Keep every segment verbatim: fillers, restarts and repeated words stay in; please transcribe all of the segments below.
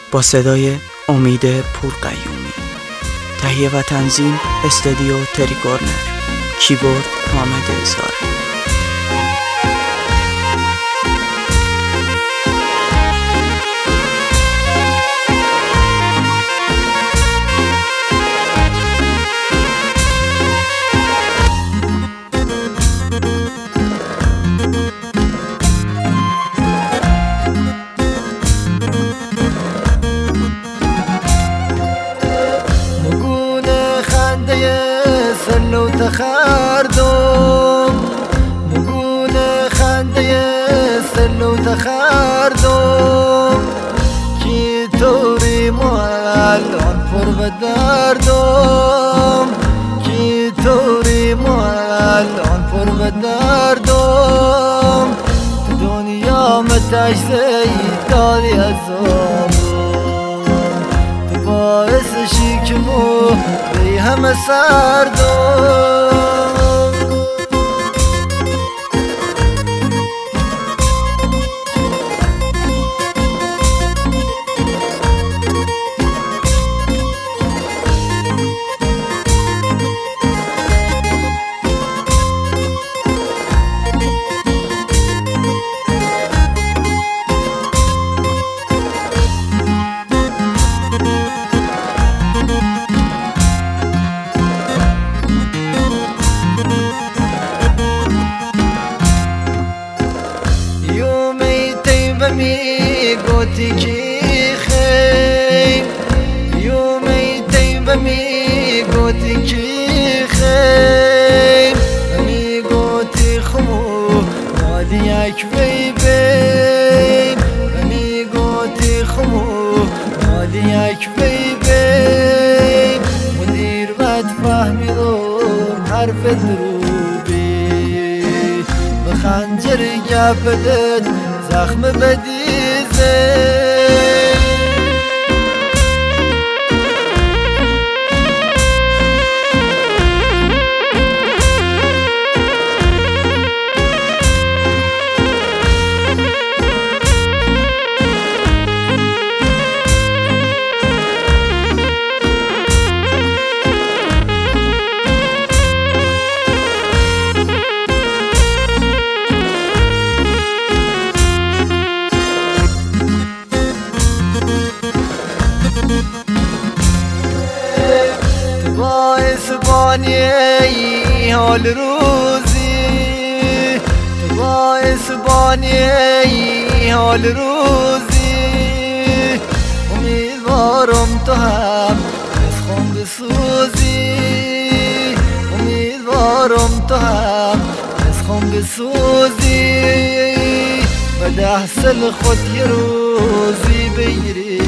با صدای امید پورقیومی. تهیه و تنظیم استودیو تریکورنر. کیبورد حامد زاره. سلو تخردم مگون خنده سلو تخردم کی توری موالان پر بدردم کی توری موالان پر بدردم دنیا متاش زیداری ازم تو باعث شکمو بی همه سردم می گوتی کی خیم یومی تیم و می گوتی کی خیم می گوتی خمو مادی یک وی بیم می گوتی خمو مادی یک وی بیم مدیر بد فهمی دور حرف دروبی بخنجر گپدت زخم بدیزه بانی حال روزی تو باعث بانی حال روزی امیدوارم تو هم از خون بسوزی امیدوارم تو هم از خون بسوزی و ده سال خود یه روزی بگیری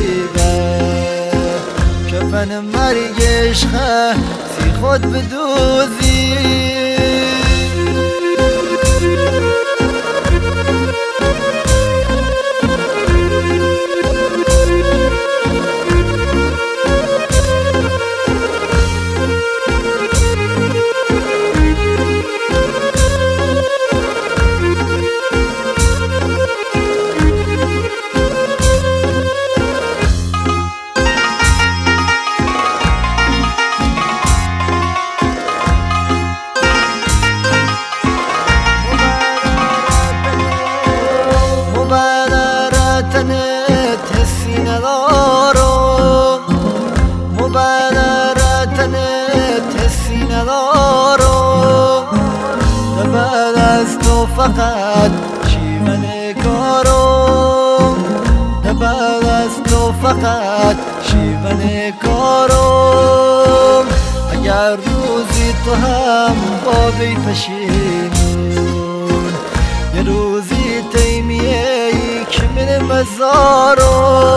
کفن مرگ عشقه سی خود بدوزی فقط چی من کارم بعد از تو فقط چی من کارم اگر روزی تو هم با بی پشیمون یه روزی تیمیه ای که من مزارم